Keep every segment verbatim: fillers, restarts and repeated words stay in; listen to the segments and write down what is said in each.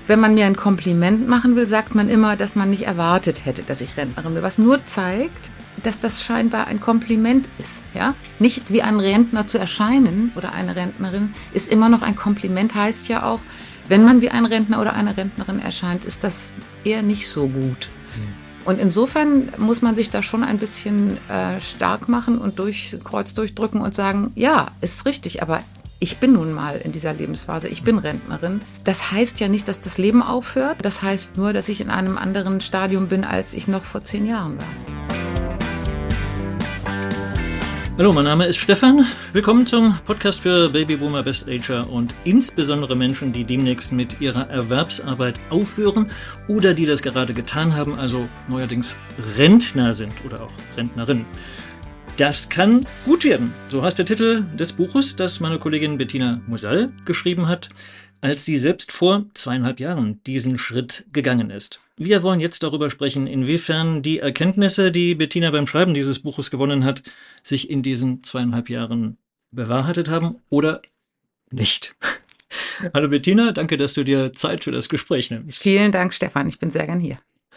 Wenn man mir ein Kompliment machen will, sagt man immer, dass man nicht erwartet hätte, dass ich Rentnerin bin. Was nur zeigt, dass das scheinbar ein Kompliment ist. Ja? Nicht wie ein Rentner zu erscheinen oder eine Rentnerin ist immer noch ein Kompliment, heißt ja auch, wenn man wie ein Rentner oder eine Rentnerin erscheint, ist das eher nicht so gut. Und insofern muss man sich da schon ein bisschen äh, stark machen und durch Kreuz durchdrücken und sagen, ja, ist richtig, aber ich bin nun mal in dieser Lebensphase, ich bin Rentnerin. Das heißt ja nicht, dass das Leben aufhört. Das heißt nur, dass ich in einem anderen Stadium bin, als ich noch vor zehn Jahren war. Hallo, mein Name ist Stefan. Willkommen zum Podcast für Babyboomer, Best-Ager und insbesondere Menschen, die demnächst mit ihrer Erwerbsarbeit aufhören oder die das gerade getan haben, also neuerdings Rentner sind oder auch Rentnerin. Das kann gut werden. So heißt der Titel des Buches, das meine Kollegin Bettina Musall geschrieben hat, als sie selbst vor zweieinhalb Jahren diesen Schritt gegangen ist. Wir wollen jetzt darüber sprechen, inwiefern die Erkenntnisse, die Bettina beim Schreiben dieses Buches gewonnen hat, sich in diesen zweieinhalb Jahren bewahrheitet haben oder nicht. Hallo Bettina, danke, dass du dir Zeit für das Gespräch nimmst. Vielen Dank, Stefan. Ich bin sehr gern hier.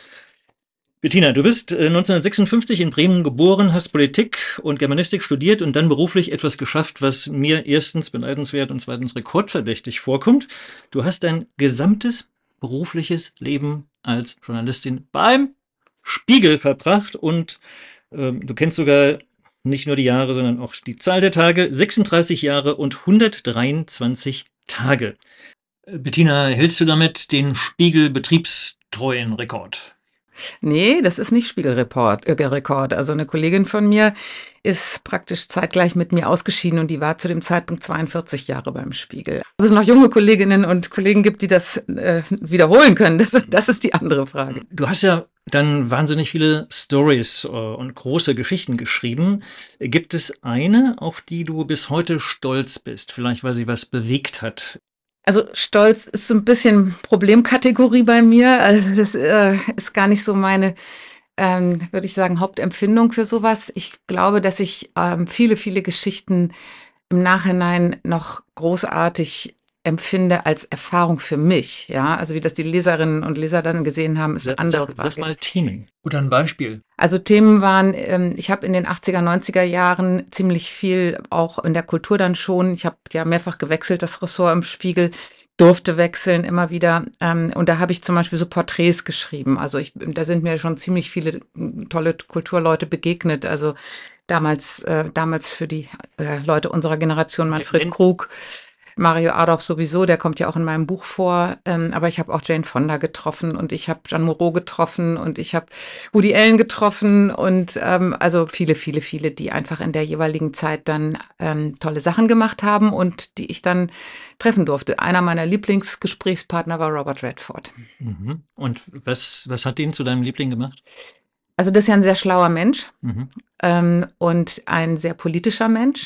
Bettina, du bist neunzehnhundertsechsundfünfzig in Bremen geboren, hast Politik und Germanistik studiert und dann beruflich etwas geschafft, was mir erstens beneidenswert und zweitens rekordverdächtig vorkommt. Du hast dein gesamtes berufliches Leben als Journalistin beim Spiegel verbracht und ähm, du kennst sogar nicht nur die Jahre, sondern auch die Zahl der Tage, sechsunddreißig Jahre und hundertdreiundzwanzig Tage. Bettina, hältst du damit den Spiegel-betriebstreuen Rekord? Nee, das ist nicht Spiegelrekord. Äh, Rekord. Also eine Kollegin von mir ist praktisch zeitgleich mit mir ausgeschieden und die war zu dem Zeitpunkt zweiundvierzig Jahre beim Spiegel. Ob es noch junge Kolleginnen und Kollegen gibt, die das äh, wiederholen können, das, das ist die andere Frage. Du hast ja dann wahnsinnig viele Stories äh, und große Geschichten geschrieben. Gibt es eine, auf die du bis heute stolz bist? Vielleicht, weil sie was bewegt hat? Also Stolz ist so ein bisschen Problemkategorie bei mir. Also das äh, ist gar nicht so meine, ähm, würde ich sagen, Hauptempfindung für sowas. Ich glaube, dass ich ähm, viele, viele Geschichten im Nachhinein noch großartig empfinde als Erfahrung für mich. Ja, also wie das die Leserinnen und Leser dann gesehen haben, ist eine andere Frage. Sag, sag mal Themen oder ein Beispiel. Also Themen waren, ähm, ich habe in den achtziger, neunziger Jahren ziemlich viel auch in der Kultur dann schon. Ich habe ja mehrfach gewechselt, das Ressort im Spiegel, durfte wechseln immer wieder. Ähm, und da habe ich zum Beispiel so Porträts geschrieben. Also ich, da sind mir schon ziemlich viele tolle Kulturleute begegnet. Also damals, äh, damals für die äh, Leute unserer Generation, Manfred Krug, Mario Adorf sowieso, der kommt ja auch in meinem Buch vor, ähm, aber ich habe auch Jane Fonda getroffen und ich habe Jeanne Moreau getroffen und ich habe Woody Allen getroffen und ähm, also viele, viele, viele, die einfach in der jeweiligen Zeit dann ähm, tolle Sachen gemacht haben und die ich dann treffen durfte. Einer meiner Lieblingsgesprächspartner war Robert Redford. Mhm. Und was, was hat ihn zu deinem Liebling gemacht? Also das ist ja ein sehr schlauer Mensch Mhm. ähm, und ein sehr politischer Mensch.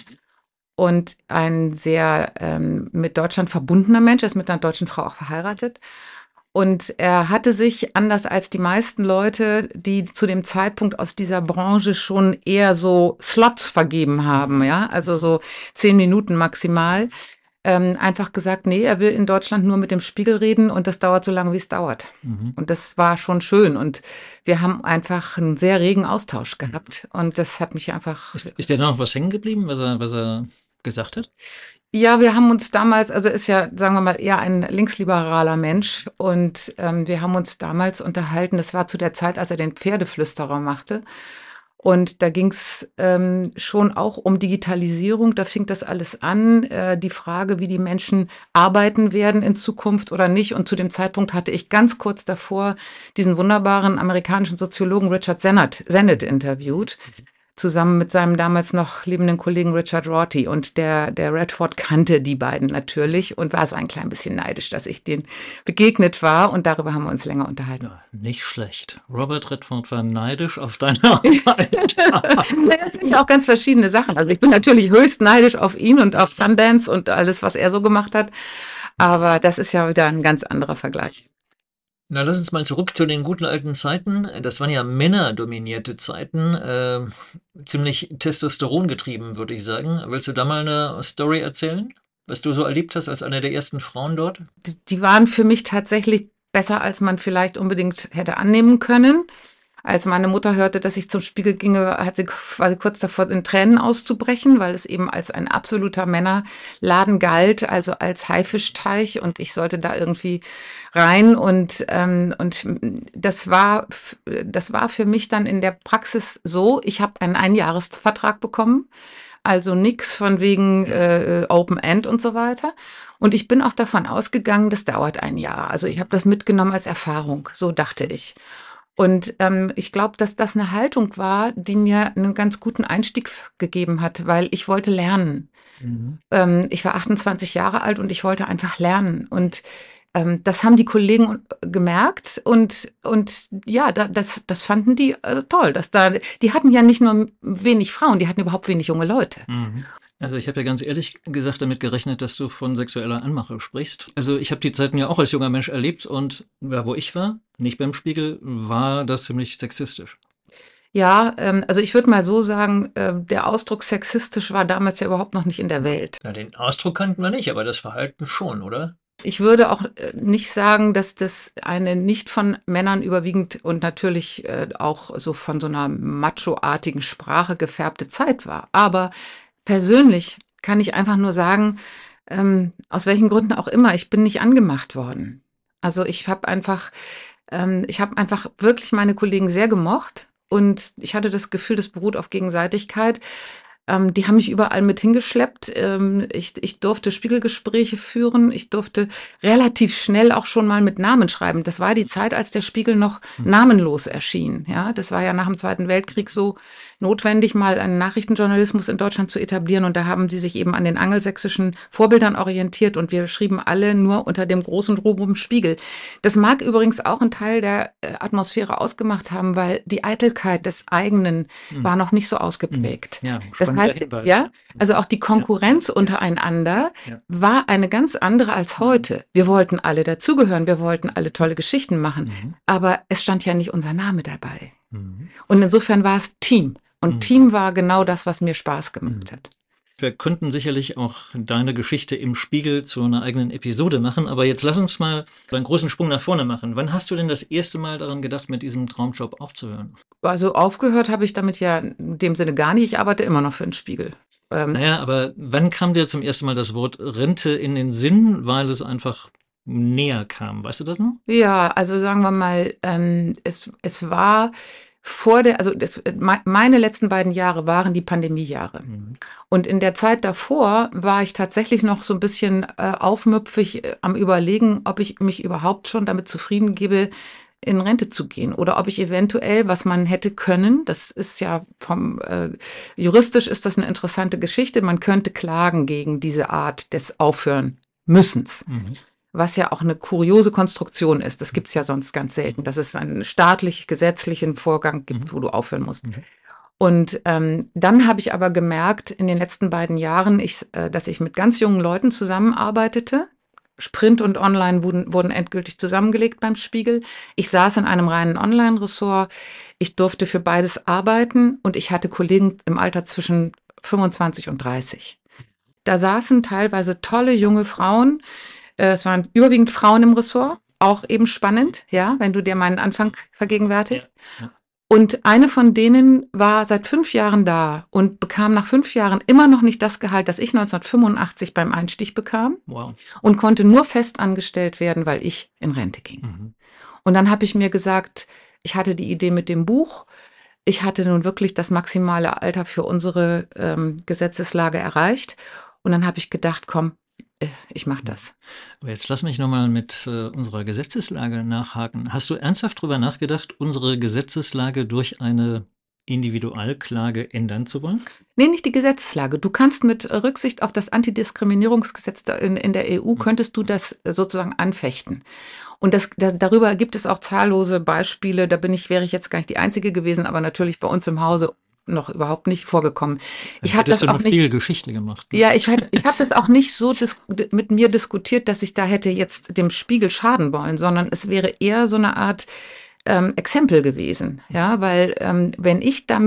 Und ein sehr ähm, mit Deutschland verbundener Mensch, ist mit einer deutschen Frau auch verheiratet. Und er hatte sich, anders als die meisten Leute, die zu dem Zeitpunkt aus dieser Branche schon eher so Slots vergeben haben, ja, also so zehn Minuten maximal, ähm, einfach gesagt, nee, er will in Deutschland nur mit dem Spiegel reden und das dauert so lange, wie es dauert. Mhm. Und das war schon schön und wir haben einfach einen sehr regen Austausch gehabt und das hat mich einfach... Ist, ist dir da noch was hängen geblieben, was er, was er gesagt hat? Ja, wir haben uns damals, also ist ja, sagen wir mal, eher ein linksliberaler Mensch und ähm, wir haben uns damals unterhalten, das war zu der Zeit, als er den Pferdeflüsterer machte und da ging es ähm, schon auch um Digitalisierung, da fing das alles an, äh, die Frage, wie die Menschen arbeiten werden in Zukunft oder nicht und zu dem Zeitpunkt hatte ich ganz kurz davor diesen wunderbaren amerikanischen Soziologen Richard Sennett, Sennett interviewt, zusammen mit seinem damals noch lebenden Kollegen Richard Rorty. Und der, der Redford kannte die beiden natürlich und war so ein klein bisschen neidisch, dass ich denen begegnet war. Und darüber haben wir uns länger unterhalten. Ja, nicht schlecht. Robert Redford war neidisch auf deine Arbeit. Das sind ja auch ganz verschiedene Sachen. Also ich bin natürlich höchst neidisch auf ihn und auf Sundance und alles, was er so gemacht hat. Aber das ist ja wieder ein ganz anderer Vergleich. Na, lass uns mal zurück zu den guten alten Zeiten. Das waren ja männerdominierte Zeiten, äh, ziemlich Testosteron getrieben, würde ich sagen. Willst du da mal eine Story erzählen, was du so erlebt hast als eine der ersten Frauen dort? Die, die waren für mich tatsächlich besser, als man vielleicht unbedingt hätte annehmen können. Als meine Mutter hörte, dass ich zum Spiegel ginge, hat sie, war sie kurz davor, in Tränen auszubrechen, weil es eben als ein absoluter Männerladen galt, also als Haifischteich, und ich sollte da irgendwie rein. Und, ähm, und das war, das war für mich dann in der Praxis so, ich habe einen Einjahresvertrag bekommen, also nix von wegen äh, Open End und so weiter. Und ich bin auch davon ausgegangen, das dauert ein Jahr. Also ich habe das mitgenommen als Erfahrung, so dachte ich. Und ähm, ich glaube, dass das eine Haltung war, die mir einen ganz guten Einstieg gegeben hat, weil ich wollte lernen. Mhm. Ähm, ich war achtundzwanzig Jahre alt und ich wollte einfach lernen. Und ähm, das haben die Kollegen gemerkt und, und ja, da, das, das fanden die äh, toll. Dass da, die hatten ja nicht nur wenig Frauen, die hatten überhaupt wenig junge Leute. Mhm. Also ich habe ja ganz ehrlich gesagt damit gerechnet, dass du von sexueller Anmache sprichst. Also ich habe die Zeiten ja auch als junger Mensch erlebt und ja, wo ich war, nicht beim Spiegel, war das ziemlich sexistisch. Ja, ähm, also ich würde mal so sagen, äh, der Ausdruck sexistisch war damals ja überhaupt noch nicht in der Welt. Na, den Ausdruck kannten wir nicht, aber das Verhalten schon, oder? Ich würde auch nicht sagen, dass das eine nicht von Männern überwiegend und natürlich äh, auch so von so einer macho-artigen Sprache gefärbte Zeit war. Aber persönlich kann ich einfach nur sagen, ähm, aus welchen Gründen auch immer, ich bin nicht angemacht worden. Also ich habe einfach, ähm, ich habe einfach wirklich meine Kollegen sehr gemocht und ich hatte das Gefühl, das beruht auf Gegenseitigkeit. Ähm, die haben mich überall mit hingeschleppt. Ähm, ich, ich durfte Spiegelgespräche führen. Ich durfte relativ schnell auch schon mal mit Namen schreiben. Das war die Zeit, als der Spiegel noch namenlos erschien. Ja, das war ja nach dem Zweiten Weltkrieg so notwendig, mal einen Nachrichtenjournalismus in Deutschland zu etablieren. Und da haben sie sich eben an den angelsächsischen Vorbildern orientiert. Und wir schrieben alle nur unter dem großen Rubrum Spiegel. Das mag übrigens auch einen Teil der Atmosphäre ausgemacht haben, weil die Eitelkeit des eigenen mhm. war noch nicht so ausgeprägt. Ja, das heißt, ja, also auch die Konkurrenz ja. untereinander ja. war eine ganz andere als heute. Wir wollten alle dazugehören, wir wollten alle tolle Geschichten machen, mhm. aber es stand ja nicht unser Name dabei. Mhm. Und insofern war es Team. Und mhm. Team war genau das, was mir Spaß gemacht hat. Wir könnten sicherlich auch deine Geschichte im Spiegel zu einer eigenen Episode machen, aber jetzt lass uns mal einen großen Sprung nach vorne machen. Wann hast du denn das erste Mal daran gedacht, mit diesem Traumjob aufzuhören? Also aufgehört habe ich damit ja in dem Sinne gar nicht. Ich arbeite immer noch für den Spiegel. Ähm, naja, aber wann kam dir zum ersten Mal das Wort Rente in den Sinn, weil es einfach näher kam? Weißt du das noch? Ja, also sagen wir mal, ähm, es, es war... Vor der, also das, meine letzten beiden Jahre waren die Pandemiejahre. Mhm. Und in der Zeit davor war ich tatsächlich noch so ein bisschen äh, aufmüpfig äh, am Überlegen, ob ich mich überhaupt schon damit zufrieden gebe, in Rente zu gehen oder ob ich eventuell, was man hätte können, das ist ja vom äh, juristisch ist das eine interessante Geschichte, man könnte klagen gegen diese Art des Aufhören müssens. Mhm. Was ja auch eine kuriose Konstruktion ist. Das gibt's ja sonst ganz selten, dass es einen staatlich gesetzlichen Vorgang gibt, wo du aufhören musst. Mhm. Und ähm, dann habe ich aber gemerkt in den letzten beiden Jahren, ich, äh, dass ich mit ganz jungen Leuten zusammenarbeitete. Sprint und Online wurden, wurden endgültig zusammengelegt beim Spiegel. Ich saß in einem reinen Online-Ressort. Ich durfte für beides arbeiten und ich hatte Kollegen im Alter zwischen fünfundzwanzig und dreißig. Da saßen teilweise tolle junge Frauen. Es waren überwiegend Frauen im Ressort, auch eben spannend, ja, wenn du dir meinen Anfang vergegenwärtigst. Ja, ja. Und eine von denen war seit fünf Jahren da und bekam nach fünf Jahren immer noch nicht das Gehalt, das ich neunzehnhundertfünfundachtzig beim Einstieg bekam. Wow. Und konnte nur fest angestellt werden, weil ich in Rente ging. Mhm. Und dann habe ich mir gesagt, ich hatte die Idee mit dem Buch. Ich hatte nun wirklich das maximale Alter für unsere ähm, Gesetzeslage erreicht. Und dann habe ich gedacht, komm, ich mache das. Aber jetzt lass mich nochmal mit äh, unserer Gesetzeslage nachhaken. Hast du ernsthaft darüber nachgedacht, unsere Gesetzeslage durch eine Individualklage ändern zu wollen? Nee, nicht die Gesetzeslage. Du kannst mit Rücksicht auf das Antidiskriminierungsgesetz in, in der E U, könntest du das sozusagen anfechten. Und das, das, darüber gibt es auch zahllose Beispiele. Da bin ich, wäre ich jetzt gar nicht die Einzige gewesen, aber natürlich bei uns im Hause noch überhaupt nicht vorgekommen. Ich habe das auch nicht viel Geschichte gemacht. Ne? Ja, ich, ich habe das auch nicht so mit mir diskutiert, dass ich da hätte jetzt dem Spiegel schaden wollen, sondern es wäre eher so eine Art ähm, Exempel gewesen, ja, weil ähm, wenn ich damit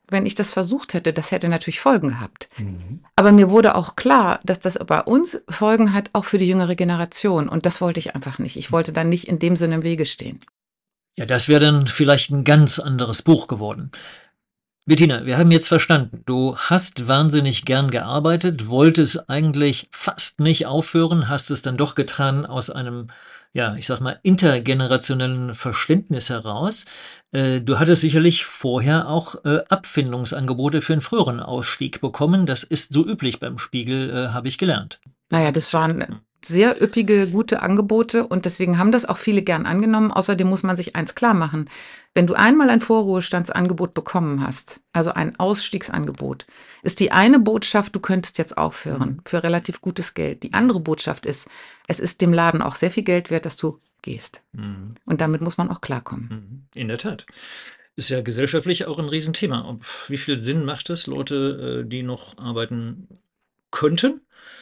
wenn ich das versucht hätte, das hätte natürlich Folgen gehabt. Mhm. Aber mir wurde auch klar, dass das bei uns Folgen hat, auch für die jüngere Generation. Und das wollte ich einfach nicht. Ich wollte dann nicht in dem Sinne im Wege stehen. Ja, das wäre dann vielleicht ein ganz anderes Buch geworden. Bettina, wir haben jetzt verstanden, du hast wahnsinnig gern gearbeitet, wolltest eigentlich fast nicht aufhören, hast es dann doch getan aus einem, ja, ich sag mal, intergenerationellen Verständnis heraus. Äh, du hattest sicherlich vorher auch äh, Abfindungsangebote für einen früheren Ausstieg bekommen. Das ist so üblich beim Spiegel, äh, habe ich gelernt. Naja, das waren sehr üppige, gute Angebote und deswegen haben das auch viele gern angenommen. Außerdem muss man sich eins klar machen. Wenn du einmal ein Vorruhestandsangebot bekommen hast, also ein Ausstiegsangebot, ist die eine Botschaft, du könntest jetzt aufhören für relativ gutes Geld. Die andere Botschaft ist, es ist dem Laden auch sehr viel Geld wert, dass du gehst. Mhm. Und damit muss man auch klarkommen. In der Tat. Ist ja gesellschaftlich auch ein Riesenthema. Ob, wie viel Sinn macht es, Leute, die noch arbeiten könnten,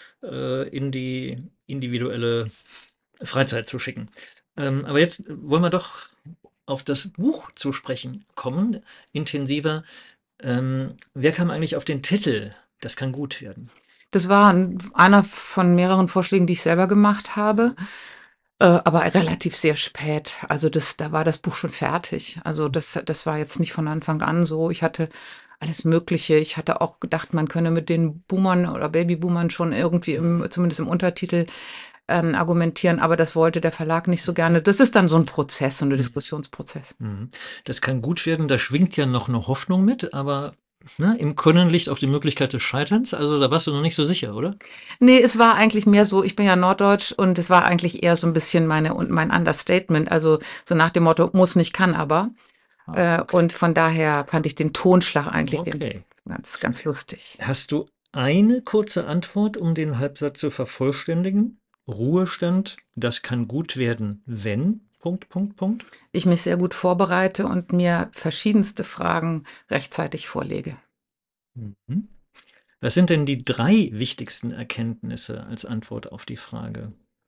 in die individuelle Freizeit zu schicken. Ähm, aber jetzt wollen wir doch auf das Buch zu sprechen kommen, intensiver. Ähm, wer kam eigentlich auf den Titel? Das kann gut werden. Das war einer von mehreren Vorschlägen, die ich selber gemacht habe, äh, aber relativ sehr spät. Also das, da war das Buch schon fertig. Also das, das war jetzt nicht von Anfang an so. Ich hatte alles Mögliche. Ich hatte auch gedacht, man könne mit den Boomern oder Babyboomern schon irgendwie im, zumindest im Untertitel ähm, argumentieren, aber das wollte der Verlag nicht so gerne. Das ist dann so ein Prozess, so ein Diskussionsprozess. Das kann gut werden, da schwingt ja noch eine Hoffnung mit, aber ne, im Können liegt auch die Möglichkeit des Scheiterns, also da warst du noch nicht so sicher, oder? Nee, es war eigentlich mehr so, ich bin ja Norddeutsch und es war eigentlich eher so ein bisschen meine und mein Understatement, also so nach dem Motto, muss nicht, kann aber. Ah, okay. Und von daher fand ich den Tonschlag eigentlich okay. den ganz, ganz lustig. Hast du eine kurze Antwort, um den Halbsatz zu vervollständigen? Ruhestand, das kann gut werden, wenn, Punkt, Punkt, Punkt. Ich mich sehr gut vorbereite und mir verschiedenste Fragen rechtzeitig vorlege. Mhm. Was sind denn die drei wichtigsten Erkenntnisse als Antwort auf die Frage?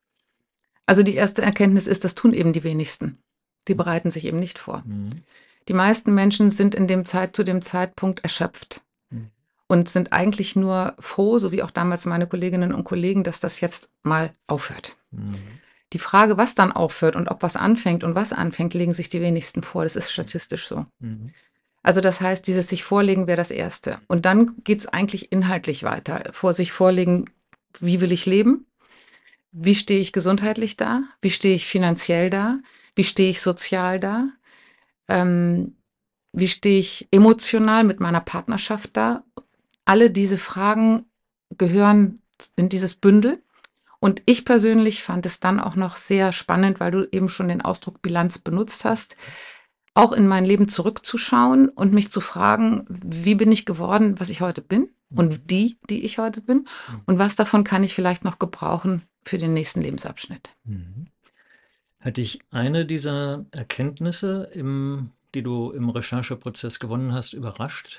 Also die erste Erkenntnis ist, das tun eben die wenigsten. Die bereiten sich eben nicht vor. Mhm. Die meisten Menschen sind in dem Zeit, zu dem Zeitpunkt erschöpft mhm. und sind eigentlich nur froh, so wie auch damals meine Kolleginnen und Kollegen, dass das jetzt mal aufhört. Mhm. Die Frage, was dann aufhört und ob was anfängt und was anfängt, legen sich die wenigsten vor. Das ist statistisch so. Mhm. Also das heißt, dieses sich vorlegen wäre das Erste. Und dann geht es eigentlich inhaltlich weiter. Vor sich vorlegen, wie will ich leben? Wie stehe ich gesundheitlich da? Wie stehe ich finanziell da? Wie stehe ich sozial da? Ähm, wie stehe ich emotional mit meiner Partnerschaft da? Alle diese Fragen gehören in dieses Bündel. Und ich persönlich fand es dann auch noch sehr spannend, weil du eben schon den Ausdruck Bilanz benutzt hast, auch in mein Leben zurückzuschauen und mich zu fragen, wie bin ich geworden, was ich heute bin und die, die ich heute bin und was davon kann ich vielleicht noch gebrauchen für den nächsten Lebensabschnitt. Mhm. Hat dich eine dieser Erkenntnisse, im, die du im Rechercheprozess gewonnen hast, überrascht?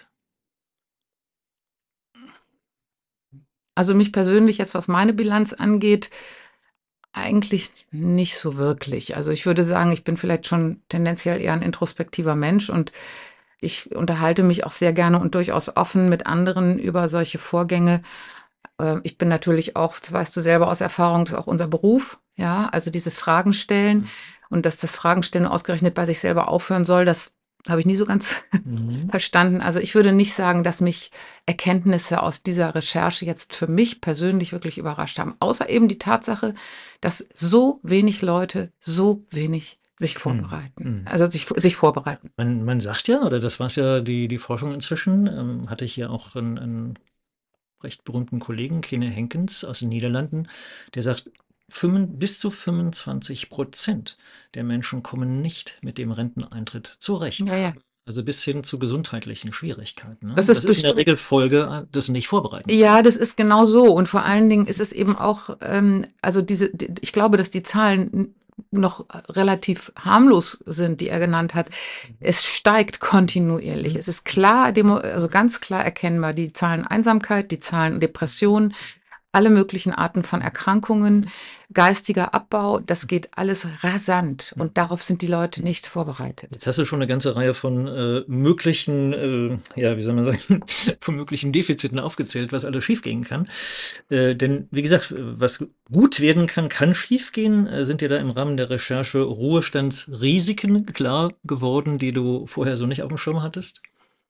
Also mich persönlich jetzt, was meine Bilanz angeht, eigentlich nicht so wirklich. Also ich würde sagen, ich bin vielleicht schon tendenziell eher ein introspektiver Mensch und ich unterhalte mich auch sehr gerne und durchaus offen mit anderen über solche Vorgänge. Ich bin natürlich auch, das weißt du selber aus Erfahrung, das ist auch unser Beruf, ja, also dieses Fragen stellen und dass das Fragen stellen ausgerechnet bei sich selber aufhören soll, das habe ich nie so ganz mhm. verstanden. Also ich würde nicht sagen, dass mich Erkenntnisse aus dieser Recherche jetzt für mich persönlich wirklich überrascht haben, außer eben die Tatsache, dass so wenig Leute so wenig sich vorbereiten, mhm. also sich, sich vorbereiten. Man, man sagt ja, oder das war es ja die, die Forschung inzwischen, ähm, hatte ich ja auch einen, einen recht berühmten Kollegen, Kene Henkens aus den Niederlanden, der sagt, bis zu fünfundzwanzig Prozent der Menschen kommen nicht mit dem Renteneintritt zurecht. Ja, ja. Also bis hin zu gesundheitlichen Schwierigkeiten. Ne? Das ist, das ist in der Regel Folge des Nicht-Vorbereitens. Ja, das ist genau so. Und vor allen Dingen ist es eben auch, ähm, also diese, ich glaube, dass die Zahlen noch relativ harmlos sind, die er genannt hat. Es steigt kontinuierlich. Es ist klar, also ganz klar erkennbar, die Zahlen Einsamkeit, die Zahlen Depressionen, alle möglichen Arten von Erkrankungen, geistiger Abbau, das geht alles rasant und darauf sind die Leute nicht vorbereitet. Jetzt hast du schon eine ganze Reihe von äh, möglichen, äh, ja, wie soll man sagen, von möglichen Defiziten aufgezählt, was alles schiefgehen kann. Äh, denn, wie gesagt, was gut werden kann, kann schiefgehen. Äh, sind dir da im Rahmen der Recherche Ruhestandsrisiken klar geworden, die du vorher so nicht auf dem Schirm hattest?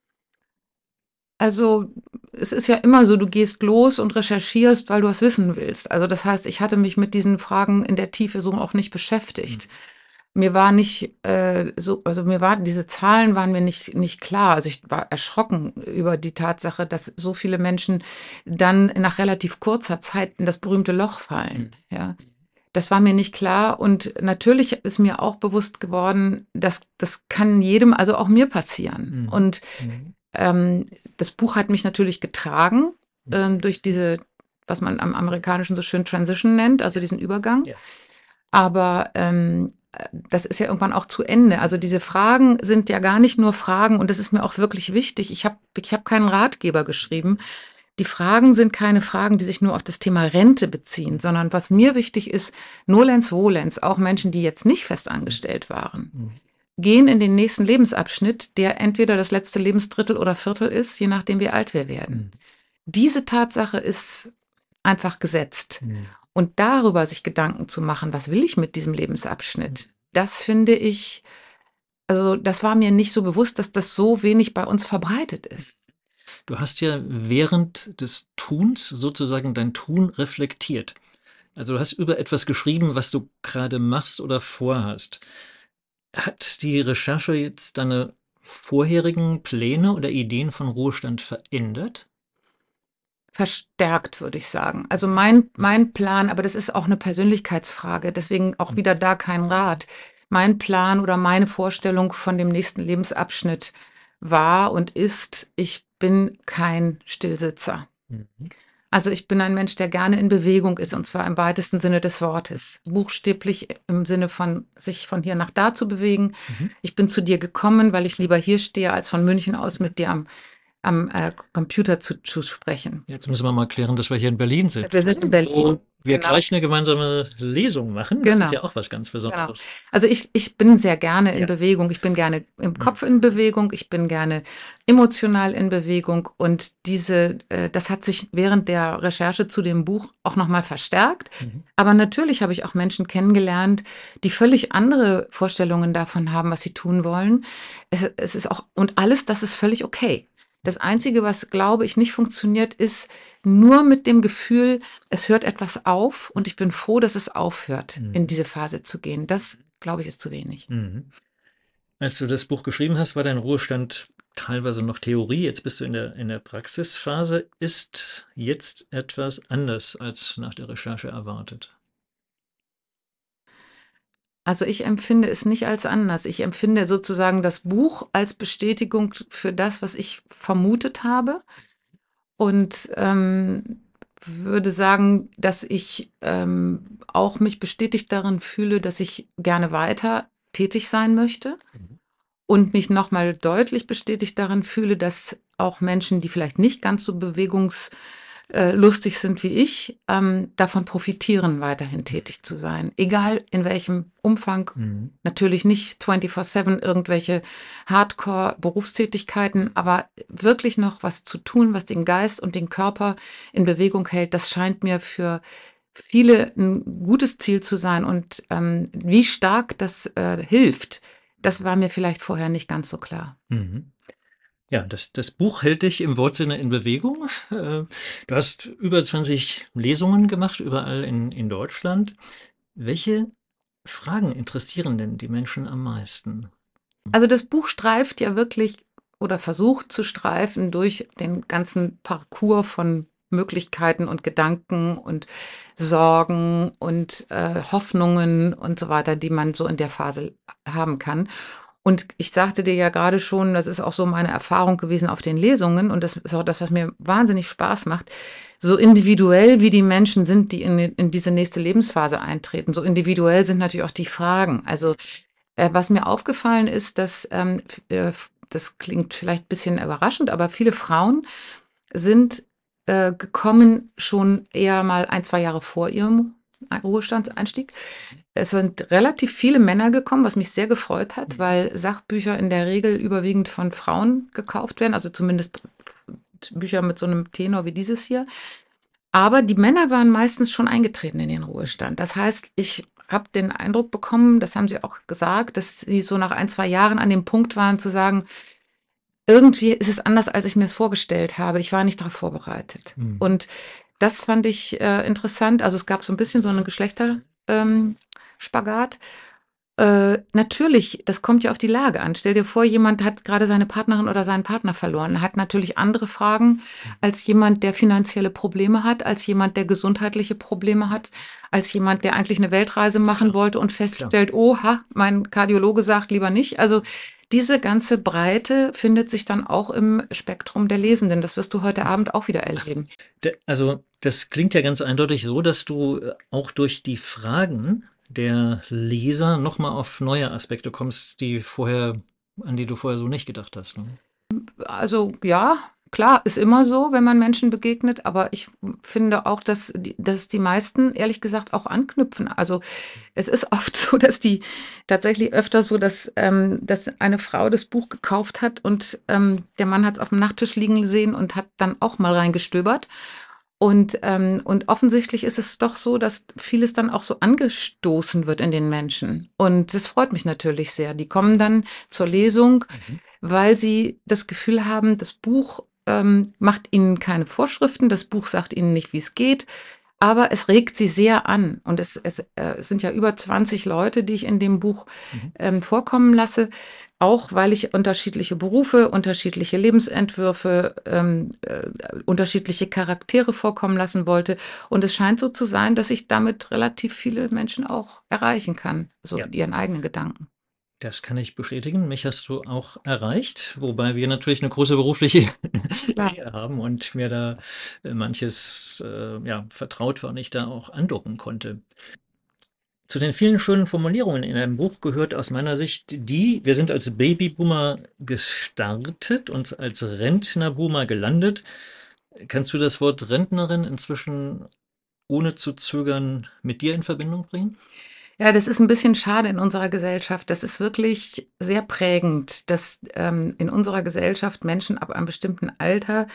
Also, es ist ja immer so, du gehst los und recherchierst, weil du was wissen willst. Also, das heißt, ich hatte mich mit diesen Fragen in der Tiefe so auch nicht beschäftigt. Mhm. Mir war nicht äh, so, also mir waren diese Zahlen waren mir nicht nicht klar. Also, ich war erschrocken über die Tatsache, dass so viele Menschen dann nach relativ kurzer Zeit in das berühmte Loch fallen, ja. Das war mir nicht klar und natürlich ist mir auch bewusst geworden, dass das kann jedem, also auch mir passieren. Mhm. Und mhm. Ähm, das Buch hat mich natürlich getragen äh, durch diese, was man am Amerikanischen so schön Transition nennt, also diesen Übergang. Ja. Aber ähm, das ist ja irgendwann auch zu Ende. Also diese Fragen sind ja gar nicht nur Fragen und das ist mir auch wirklich wichtig. Ich habe ich hab keinen Ratgeber geschrieben. Die Fragen sind keine Fragen, die sich nur auf das Thema Rente beziehen, sondern was mir wichtig ist, nolens volens, auch Menschen, die jetzt nicht festangestellt waren. Mhm. Gehen in den nächsten Lebensabschnitt, der entweder das letzte Lebensdrittel oder Viertel ist, je nachdem wie alt wir werden. Mhm. Diese Tatsache ist einfach gesetzt. Mhm. Und darüber sich Gedanken zu machen, was will ich mit diesem Lebensabschnitt, das finde ich, also das war mir nicht so bewusst, dass das so wenig bei uns verbreitet ist. Du hast ja während des Tuns sozusagen dein Tun reflektiert. Also du hast über etwas geschrieben, was du gerade machst oder vorhast. Hat die Recherche jetzt deine vorherigen Pläne oder Ideen von Ruhestand verändert? Verstärkt, würde ich sagen. Also mein, mein Plan, aber das ist auch eine Persönlichkeitsfrage, deswegen auch wieder da kein Rat. Mein Plan oder meine Vorstellung von dem nächsten Lebensabschnitt war und ist, ich bin kein Stillsitzer. Mhm. Also ich bin ein Mensch, der gerne in Bewegung ist, und zwar im weitesten Sinne des Wortes. Buchstäblich im Sinne von sich von hier nach da zu bewegen. Mhm. Ich bin zu dir gekommen, weil ich lieber hier stehe, als von München aus mit dir am, am äh, Computer zu, zu sprechen. Jetzt müssen wir mal klären, dass wir hier in Berlin sind. Wir sind in Berlin. Wo wir genau. gleich eine gemeinsame Lesung machen. Das genau. ist ja auch was ganz Besonderes. Genau. Also ich, ich bin sehr gerne in ja. Bewegung. Ich bin gerne im Kopf in Bewegung. Ich bin gerne emotional in Bewegung. Und diese, äh, das hat sich während der Recherche zu dem Buch auch nochmal verstärkt. Mhm. Aber natürlich habe ich auch Menschen kennengelernt, die völlig andere Vorstellungen davon haben, was sie tun wollen. Es, es ist auch, und alles das ist völlig okay. Das Einzige, was, glaube ich, nicht funktioniert, ist nur mit dem Gefühl, es hört etwas auf und ich bin froh, dass es aufhört, mhm. in diese Phase zu gehen. Das, glaube ich, ist zu wenig. Mhm. Als du das Buch geschrieben hast, war dein Ruhestand teilweise noch Theorie. Jetzt bist du in der, in der Praxisphase. Ist jetzt etwas anders als nach der Recherche erwartet? Also ich empfinde es nicht als anders. Ich empfinde sozusagen das Buch als Bestätigung für das, was ich vermutet habe. Und ähm, würde sagen, dass ich ähm, auch mich bestätigt darin fühle, dass ich gerne weiter tätig sein möchte. Mhm. Und mich nochmal deutlich bestätigt darin fühle, dass auch Menschen, die vielleicht nicht ganz so bewegungs Äh, lustig sind wie ich, ähm, davon profitieren, weiterhin tätig zu sein. Egal in welchem Umfang. Mhm. Natürlich nicht vierundzwanzig sieben irgendwelche Hardcore-Berufstätigkeiten, aber wirklich noch was zu tun, was den Geist und den Körper in Bewegung hält, das scheint mir für viele ein gutes Ziel zu sein. Und ähm, wie stark das äh, hilft, das war mir vielleicht vorher nicht ganz so klar. Mhm. Ja, das, das Buch hält dich im Wortsinne in Bewegung. Du hast über zwanzig Lesungen gemacht, überall in, in Deutschland. Welche Fragen interessieren denn die Menschen am meisten? Also das Buch streift ja wirklich oder versucht zu streifen durch den ganzen Parcours von Möglichkeiten und Gedanken und Sorgen und äh, Hoffnungen und so weiter, die man so in der Phase haben kann. Und ich sagte dir ja gerade schon, das ist auch so meine Erfahrung gewesen auf den Lesungen und das ist auch das, was mir wahnsinnig Spaß macht. So individuell wie die Menschen sind, die in, in diese nächste Lebensphase eintreten, so individuell sind natürlich auch die Fragen. Also äh, was mir aufgefallen ist, dass, ähm, äh, das klingt vielleicht ein bisschen überraschend, aber viele Frauen sind äh, gekommen, schon eher mal ein, zwei Jahre vor ihrem Ruhestandseinstieg. Es sind relativ viele Männer gekommen, was mich sehr gefreut hat, weil Sachbücher in der Regel überwiegend von Frauen gekauft werden, also zumindest Bücher mit so einem Tenor wie dieses hier. Aber die Männer waren meistens schon eingetreten in den Ruhestand. Das heißt, ich habe den Eindruck bekommen, das haben sie auch gesagt, dass sie so nach ein, zwei Jahren an dem Punkt waren zu sagen, irgendwie ist es anders, als ich mir es vorgestellt habe. Ich war nicht darauf vorbereitet. Mhm. Und das fand ich äh, interessant. Also es gab so ein bisschen so einen Geschlechterspagat. Ähm, Äh, natürlich, das kommt ja auf die Lage an. Stell dir vor, jemand hat gerade seine Partnerin oder seinen Partner verloren, hat natürlich andere Fragen als jemand, der finanzielle Probleme hat, als jemand, der gesundheitliche Probleme hat, als jemand, der eigentlich eine Weltreise machen wollte und feststellt, oha, mein Kardiologe sagt lieber nicht. Also diese ganze Breite findet sich dann auch im Spektrum der Lesenden. Das wirst du heute Abend auch wieder erleben. Also das klingt ja ganz eindeutig so, dass du auch durch die Fragen der Leser nochmal auf neue Aspekte kommst, die vorher, an die du vorher so nicht gedacht hast. Ne? Also ja, klar, ist immer so, wenn man Menschen begegnet, aber ich finde auch, dass, dass die meisten, ehrlich gesagt, auch anknüpfen. Also es ist oft so, dass die tatsächlich öfter so, dass, ähm, dass eine Frau das Buch gekauft hat und ähm, der Mann hat es auf dem Nachttisch liegen gesehen und hat dann auch mal reingestöbert. Und, ähm, und offensichtlich ist es doch so, dass vieles dann auch so angestoßen wird in den Menschen. Und das freut mich natürlich sehr. Die kommen dann zur Lesung, mhm. weil sie das Gefühl haben, das Buch ähm, macht ihnen keine Vorschriften, das Buch sagt ihnen nicht, wie es geht, aber es regt sie sehr an. Und es, es, äh, es sind ja über zwanzig Leute, die ich in dem Buch mhm. ähm, vorkommen lasse. Auch weil ich unterschiedliche Berufe, unterschiedliche Lebensentwürfe, ähm, äh, unterschiedliche Charaktere vorkommen lassen wollte. Und es scheint so zu sein, dass ich damit relativ viele Menschen auch erreichen kann, so ja. ihren eigenen Gedanken. Das kann ich bestätigen. Mich hast du auch erreicht, wobei wir natürlich eine große berufliche Nähe haben und mir da äh, manches äh, ja, vertraut war und ich da auch andocken konnte. Zu den vielen schönen Formulierungen in einem Buch gehört aus meiner Sicht die, wir sind als Babyboomer gestartet und als Rentnerboomer gelandet. Kannst du das Wort Rentnerin inzwischen ohne zu zögern mit dir in Verbindung bringen? Ja, das ist ein bisschen schade in unserer Gesellschaft. Das ist wirklich sehr prägend, dass ähm, in unserer Gesellschaft Menschen ab einem bestimmten Alter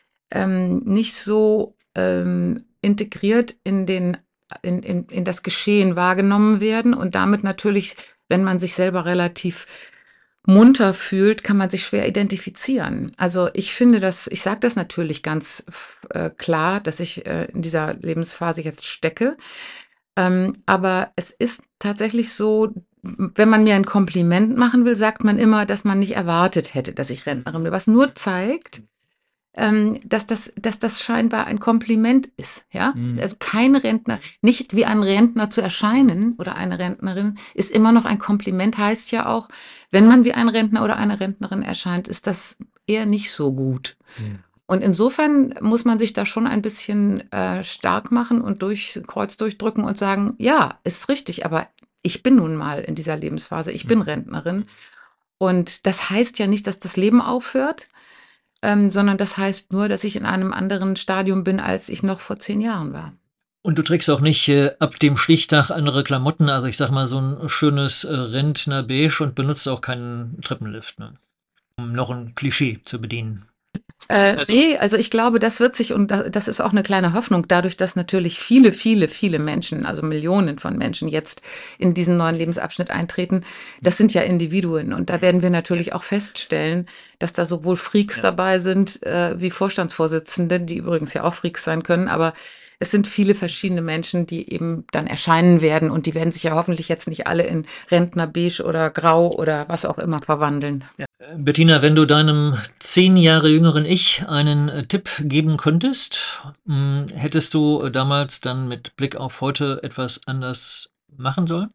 ähm, nicht so ähm, integriert in den in, in, in das Geschehen wahrgenommen werden und damit natürlich, wenn man sich selber relativ munter fühlt, kann man sich schwer identifizieren. Also ich finde das, ich sage das natürlich ganz äh, klar, dass ich äh, in dieser Lebensphase jetzt stecke. Ähm, aber es ist tatsächlich so, wenn man mir ein Kompliment machen will, sagt man immer, dass man nicht erwartet hätte, dass ich Rentnerin bin. Was nur zeigt, ähm, dass das, dass das scheinbar ein Kompliment ist, ja. Mhm. Also kein Rentner, nicht wie ein Rentner zu erscheinen oder eine Rentnerin, ist immer noch ein Kompliment, heißt ja auch, wenn man wie ein Rentner oder eine Rentnerin erscheint, ist das eher nicht so gut. Mhm. Und insofern muss man sich da schon ein bisschen äh, stark machen und durch Kreuz durchdrücken und sagen, ja, ist richtig, aber ich bin nun mal in dieser Lebensphase, ich bin Rentnerin. Und das heißt ja nicht, dass das Leben aufhört, ähm, sondern das heißt nur, dass ich in einem anderen Stadium bin, als ich noch vor zehn Jahren war. Und du trägst auch nicht äh, ab dem Stichtag andere Klamotten, also ich sag mal so ein schönes äh, Rentner-Beige und benutzt auch keinen Treppenlift, ne? Um noch ein Klischee zu bedienen. Äh, also, nee, also ich glaube, das wird sich, und das ist auch eine kleine Hoffnung, dadurch, dass natürlich viele, viele, viele Menschen, also Millionen von Menschen jetzt in diesen neuen Lebensabschnitt eintreten, das sind ja Individuen. Und da werden wir natürlich auch feststellen, dass da sowohl Freaks ja. dabei sind, äh, wie Vorstandsvorsitzende, die übrigens ja auch Freaks sein können, aber es sind viele verschiedene Menschen, die eben dann erscheinen werden und die werden sich ja hoffentlich jetzt nicht alle in Rentner, beige oder grau oder was auch immer verwandeln. Ja. Bettina, wenn du deinem zehn Jahre jüngeren Ich einen äh, Tipp geben könntest, mh, hättest du damals dann mit Blick auf heute etwas anders machen sollen?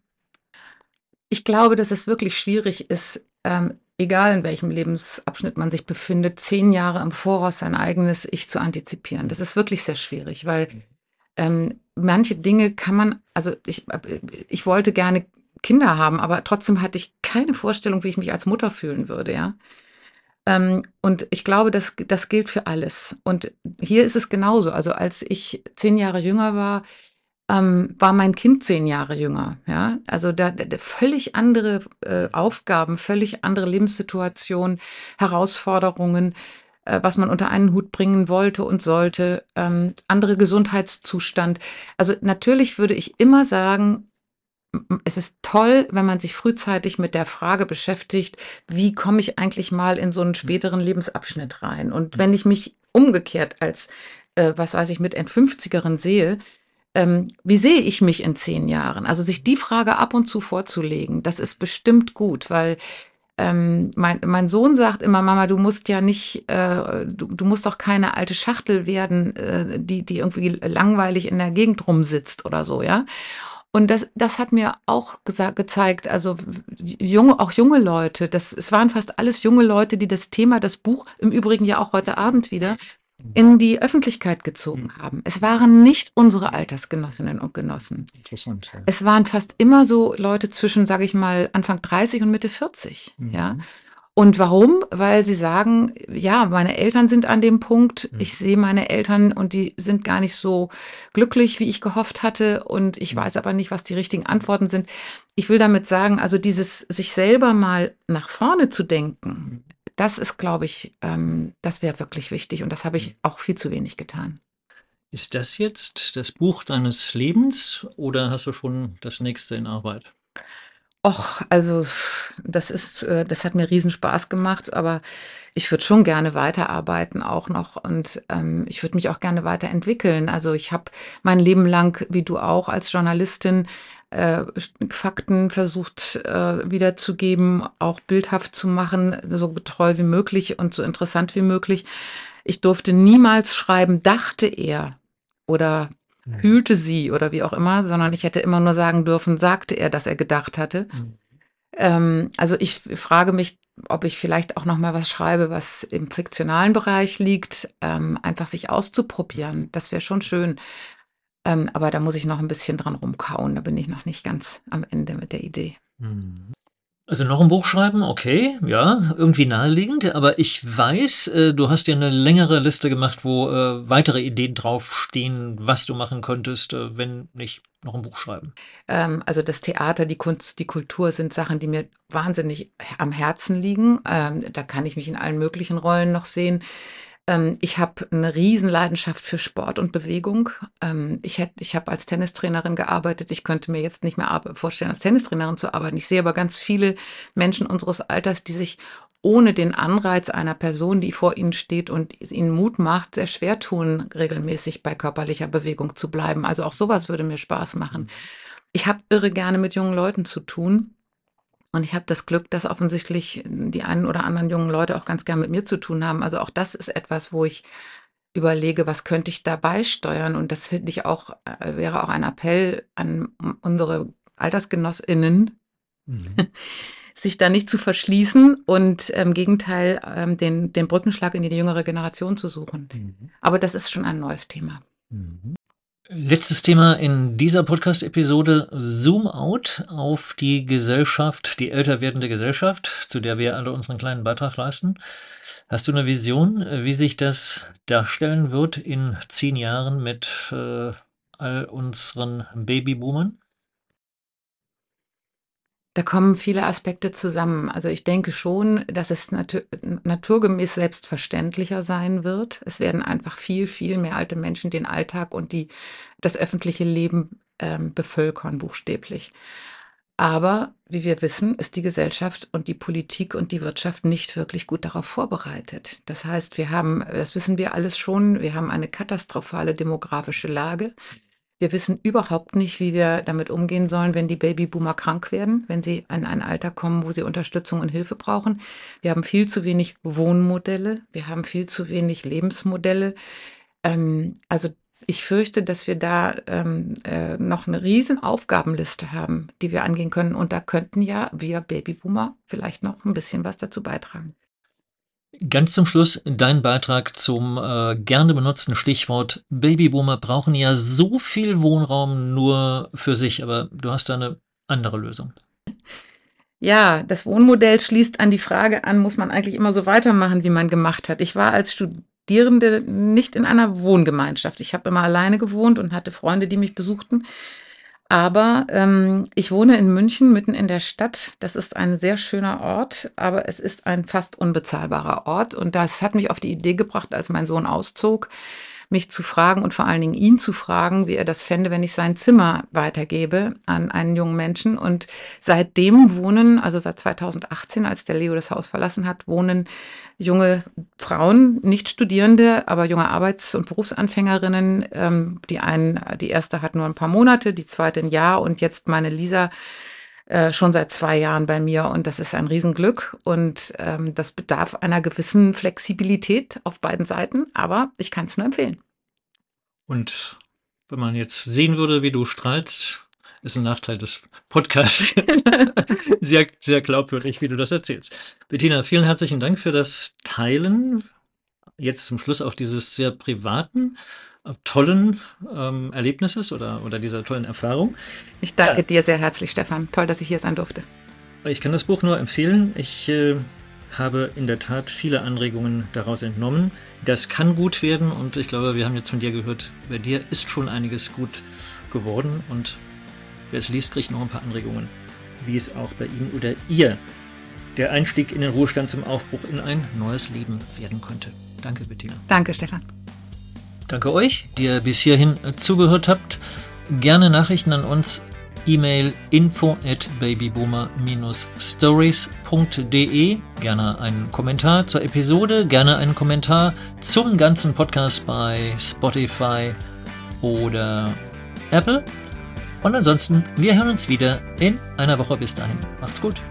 Ich glaube, dass es wirklich schwierig ist, ähm, egal in welchem Lebensabschnitt man sich befindet, zehn Jahre im Voraus sein eigenes Ich zu antizipieren. Das ist wirklich sehr schwierig, weil ähm, manche Dinge kann man, also ich, ich wollte gerne Kinder haben, aber trotzdem hatte ich keine Vorstellung, wie ich mich als Mutter fühlen würde, ja. Ähm, und ich glaube, das das gilt für alles. Und hier ist es genauso. Also, als ich zehn Jahre jünger war, ähm, war mein Kind zehn Jahre jünger, ja? Also, da da völlig andere, äh, Aufgaben, völlig andere Lebenssituationen, Herausforderungen, äh, was man unter einen Hut bringen wollte und sollte, ähm, andere Gesundheitszustand. Also, natürlich würde ich immer sagen, es ist toll, wenn man sich frühzeitig mit der Frage beschäftigt: „Wie komme ich eigentlich mal in so einen späteren Lebensabschnitt rein?“ Und wenn ich mich umgekehrt als, äh, was weiß ich, mit Endfünfzigerin sehe, ähm, wie sehe ich mich in zehn Jahren? Also, sich die Frage ab und zu vorzulegen, das ist bestimmt gut, weil, ähm, mein mein Sohn sagt immer: „Mama, du musst ja nicht, äh du du musst doch keine alte Schachtel werden, äh, die die irgendwie langweilig in der Gegend rumsitzt oder so“, ja? Und das das hat mir auch gesa gezeigt, also, w junge auch junge Leute, das es waren fast alles junge Leute, die das Thema, das Buch, im Übrigen ja auch heute Abend wieder, in die Öffentlichkeit gezogen haben. Es waren nicht unsere Altersgenossinnen und Genossen. Interessant, ja. Es waren fast immer so Leute zwischen, sage ich mal, Anfang dreißig und Mitte vierzig, ja? Mhm. Und warum? Weil sie sagen: „Ja, meine Eltern sind an dem Punkt. Mhm. Ich sehe meine Eltern und die sind gar nicht so glücklich, wie ich gehofft hatte, und ich Mhm. weiß aber nicht, was die richtigen Antworten sind.“ Ich will damit sagen, also dieses sich selber mal nach vorne zu denken, das ist, glaube ich, ähm das wäre wirklich wichtig, und das habe ich auch viel zu wenig getan. Ist das jetzt das Buch deines Lebens oder hast du schon das nächste in Arbeit? Och, also, das ist äh, das hat mir Riesenspaß gemacht, aber ich würde schon gerne weiterarbeiten auch noch, und, ähm, ich würde mich auch gerne weiterentwickeln. Also, ich habe mein Leben lang, wie du auch, als Journalistin, äh, sch Fakten versucht, äh, wiederzugeben, auch bildhaft zu machen, so getreu wie möglich und so interessant wie möglich. Ich durfte niemals schreiben: „Dachte er“ oder Mhm. „fühlte sie“ oder wie auch immer, sondern ich hätte immer nur sagen dürfen: „Sagte er, dass er gedacht hatte?“ Mhm. Ähm, also, ich frage mich, ob ich vielleicht auch noch mal was schreibe, was im fiktionalen Bereich liegt, ähm, einfach sich auszuprobieren. Das wäre schon schön. Ähm, aber da muss ich noch ein bisschen dran rumkauen. Da bin ich noch nicht ganz am Ende mit der Idee. Mhm. Also noch ein Buch schreiben, okay, ja, irgendwie naheliegend, aber ich weiß, äh, du hast dir eine längere Liste gemacht, wo, äh, weitere Ideen draufstehen, was du machen könntest, äh, wenn nicht noch ein Buch schreiben. Ähm, also, das Theater, die Kunst, die Kultur sind Sachen, die mir wahnsinnig am Herzen liegen. Ähm, da kann ich mich in allen möglichen Rollen noch sehen. Ähm, ich habe eine Riesenleidenschaft für Sport und Bewegung. Ähm, ich hätte ich habe als Tennistrainerin gearbeitet. Ich könnte mir jetzt nicht mehr arbe vorstellen, als Tennistrainerin zu arbeiten. Ich sehe aber ganz viele Menschen unseres Alters, die sich ohne den Anreiz einer Person, die vor ihnen steht und es ihnen Mut macht, sehr schwer tun, regelmäßig bei körperlicher Bewegung zu bleiben. Also, auch sowas würde mir Spaß machen. Ich habe irre gerne mit jungen Leuten zu tun, und ich habe das Glück, dass offensichtlich die einen oder anderen jungen Leute auch ganz gern mit mir zu tun haben. Also, auch das ist etwas, wo ich überlege, was könnte ich da beisteuern? Und das finde ich auch äh, wäre auch ein Appell an unsere AltersgenossInnen, Mhm. sich da nicht zu verschließen und im Gegenteil, ähm, den den Brückenschlag in die jüngere Generation zu suchen. Mhm. Aber das ist schon ein neues Thema. Mhm. Letztes Thema in dieser Podcast-Episode: Zoom out auf die Gesellschaft, die älter werdende Gesellschaft, zu der wir alle unseren kleinen Beitrag leisten. Hast du eine Vision, äh, wie sich das darstellen wird in zehn Jahren mit äh, all unseren Babyboomern? Da kommen viele Aspekte zusammen. Also, ich denke schon, dass es natü naturgemäß selbstverständlicher sein wird. Es werden einfach viel, viel mehr alte Menschen den Alltag und die das öffentliche Leben, ähm, bevölkern, buchstäblich. Aber wie wir wissen, ist die Gesellschaft und die Politik und die Wirtschaft nicht wirklich gut darauf vorbereitet. Das heißt, wir haben, das wissen wir alles schon, wir haben eine katastrophale demografische Lage. Wir wissen überhaupt nicht, wie wir damit umgehen sollen, wenn die Babyboomer krank werden, wenn sie an ein Alter kommen, wo sie Unterstützung und Hilfe brauchen. Wir haben viel zu wenig Wohnmodelle, wir haben viel zu wenig Lebensmodelle. Ähm, also, ich fürchte, dass wir da, ähm, äh, noch 'ne riesen Aufgabenliste haben, die wir angehen können, und da könnten ja wir Babyboomer vielleicht noch ein bisschen was dazu beitragen. Ganz zum Schluss dein Beitrag zum äh, gerne benutzten Stichwort: Babyboomer brauchen ja so viel Wohnraum nur für sich, aber du hast da eine andere Lösung. Ja, das Wohnmodell schließt an die Frage an, muss man eigentlich immer so weitermachen, wie man gemacht hat? Ich war als Studierende nicht in einer Wohngemeinschaft. Ich habe immer alleine gewohnt und hatte Freunde, die mich besuchten. Aber ähm, ich wohne in München, mitten in der Stadt. Das ist ein sehr schöner Ort, aber es ist ein fast unbezahlbarer Ort. Und das hat mich auf die Idee gebracht, als mein Sohn auszog, mich zu fragen und vor allen Dingen ihn zu fragen, wie er das fände, wenn ich sein Zimmer weitergebe an einen jungen Menschen. Und seitdem wohnen, also seit zweitausendachtzehn, als der Leo das Haus verlassen hat, wohnen junge Frauen, nicht Studierende, aber junge Arbeits- und Berufsanfängerinnen. Ähm, die einen, die erste hat nur ein paar Monate, die zweite ein Jahr und jetzt meine Lisa äh, schon seit zwei Jahren bei mir. Und das ist ein Riesenglück und ähm, das bedarf einer gewissen Flexibilität auf beiden Seiten, aber ich kann es nur empfehlen. Und wenn man jetzt sehen würde, wie du strahlst, ist ein Nachteil des Podcasts. sehr, sehr glaubwürdig, wie du das erzählst. Bettina, vielen herzlichen Dank für das Teilen. Jetzt zum Schluss auch dieses sehr privaten, äh, tollen ähm, Erlebnisses oder, oder dieser tollen Erfahrung. Ich danke Ja. dir sehr herzlich, Stefan. Toll, dass ich hier sein durfte. Ich kann das Buch nur empfehlen. Ich äh, habe in der Tat viele Anregungen daraus entnommen. Das kann gut werden und ich glaube, wir haben jetzt von dir gehört, bei dir ist schon einiges gut geworden und wer es liest, kriegt noch ein paar Anregungen, wie es auch bei ihm oder ihr der Einstieg in den Ruhestand zum Aufbruch in ein neues Leben werden könnte. Danke, Bettina. Danke, Stefan. Danke euch, die ihr bis hierhin zugehört habt. Gerne Nachrichten an uns. E-Mail info at babyboomer stories punkt de. Gerne einen Kommentar zur Episode, gerne einen Kommentar zum ganzen Podcast bei Spotify oder Apple. Und ansonsten, wir hören uns wieder in einer Woche. Bis dahin. Macht's gut.